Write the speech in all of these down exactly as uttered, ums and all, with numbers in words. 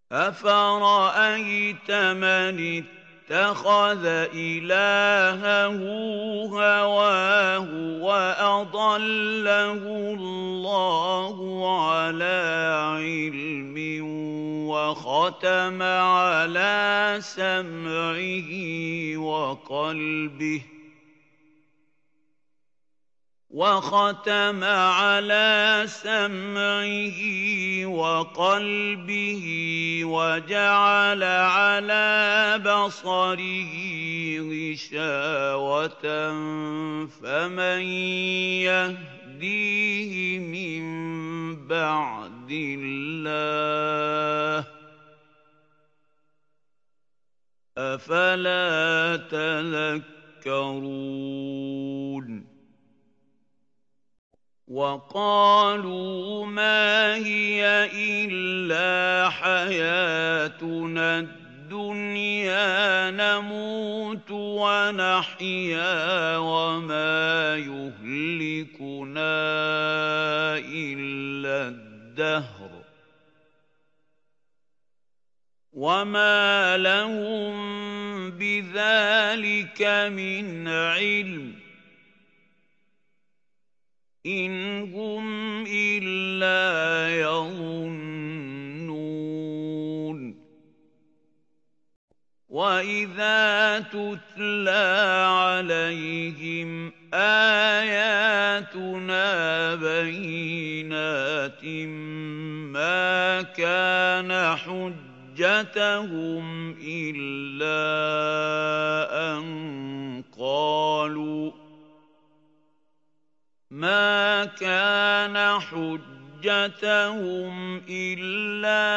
أَفَرَأَيْتَ مَنِ اتَّخَذَ إِلَٰهَهُ هَوَاهُ وَأَضَلَّهُ اللَّهُ عَلَىٰ عِلْمٍ وَخَتَمَ عَلَىٰ سَمْعِهِ وَقَلْبِهِ وختم على سمعه وقلبه وجعل على بصره غشاوة فمن يهديه من بعد الله أفلا تذكرون وَقَالُوا مَا هِيَ إِلَّا حَيَاتُنَا الدُّنْيَا نَمُوتُ وَنَحْيَا وَمَا يُهْلِكُنَا إِلَّا الدَّهْرُ وَمَا لَهُم بِذَلِكَ مِنْ عِلْمٍ إِنْ هُمْ إِلَّا يَظُنُّونَ وَإِذَا تُتْلَىٰ عَلَيْهِمْ آيَاتُنَا بَيِّنَاتٍ مَا كَانَ حُجَّتَهُمْ إِلَّا أَن قَالُوا مَا كَانَ حُجَّتَهُمْ إِلَّا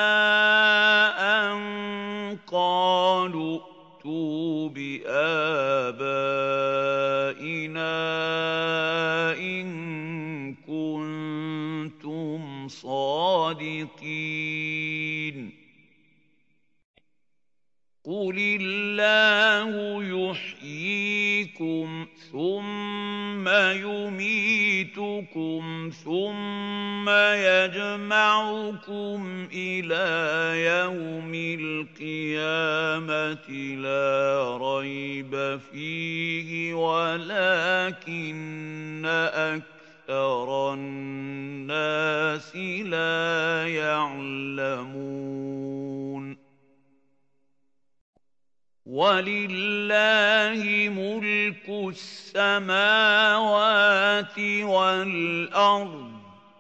أَن قَالُوا ائْتُوا بِآبَائِنَا إِن كُنتُمْ صَادِقِينَ قُلِ اللَّهُ يُحْيِيكُمْ ثُمَّ يُمِيتُكُمْ ثُمَّ يَجْمَعُكُمْ إِلَىٰ يَوْمِ الْقِيَامَةِ لَا رَيْبَ فِيهِ وَلَٰكِنَّ أَكْثَرَ النَّاسِ لَا يَعْلَمُونَ وَلِلَّهِ مُلْكُ السَّمَاوَاتِ وَالْأَرْضِ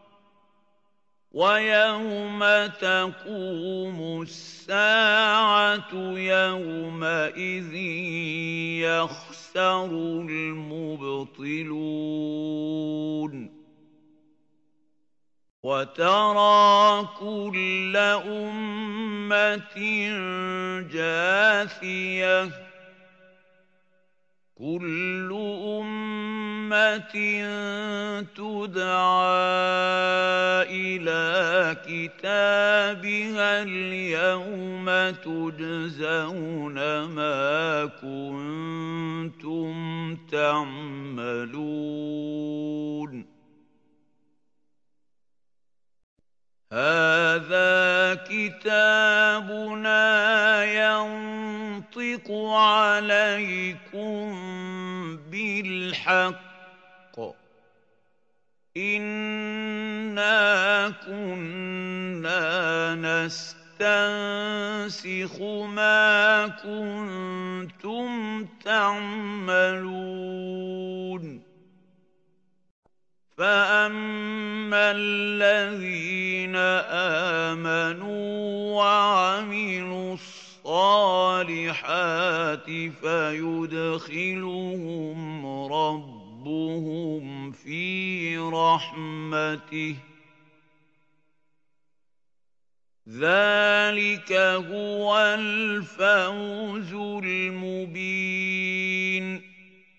وَيَوْمَ تَقُومُ السَّاعَةُ يَوْمَئِذٍ يَخْسَرُ الْمُبْطِلُونَ وَتَرَىٰ كُلَّ أُمَّةٍ جَاثِيَةً كُلُّ أُمَّةٍ تُدْعَىٰ إِلَىٰ كِتَابِهَا الْيَوْمَ تُجْزَوْنَ مَا كُنتُمْ تَعْمَلُونَ هَٰذَا كِتَابُنَا يَنطِقُ عَلَيْكُم بِالْحَقِّ ۚ إِنَّا كُنَّا نَسْتَنسِخُ مَا كُنتُمْ تَعْمَلُونَ فَأَمَّا الَّذِينَ آمَنُوا وَعَمِلُوا الصَّالِحَاتِ فَيُدْخِلُهُمْ رَبُّهُمْ فِي رَحْمَتِهِ ۚ ذَٰلِكَ هُوَ الْفَوْزُ الْمُبِينُ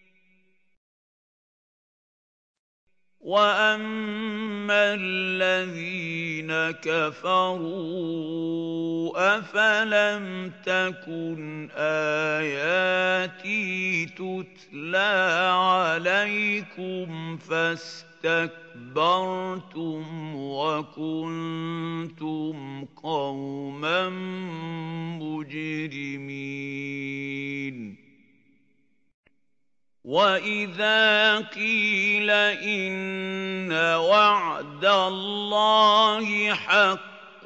وَأَمَّا الَّذِينَ كَفَرُوا أَفَلَمْ تَكُنْ آيَاتِي تُتْلَىٰ عَلَيْكُمْ فَاسْتَكْبَرْتُمْ وَاسْتَكْبَرْتُمْ وَكُنتُمْ قَوْمًا مُجْرِمِينَ وَإِذَا قِيلَ إِنَّ وَعْدَ اللَّهِ حَقٌّ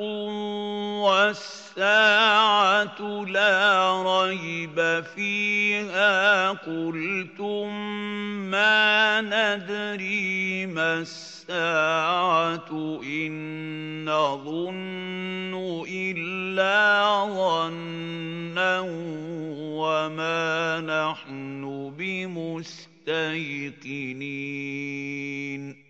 وَالسَّاعَةُ لَا رَيْبَ فِيهَا قُلْتُم مَّا نَدْرِي مَا السَّاعَةُ إِن نَّظُنُّ إِلَّا ظَنًّا وَمَا نَحْنُ بِمُسْتَيْقِنِينَ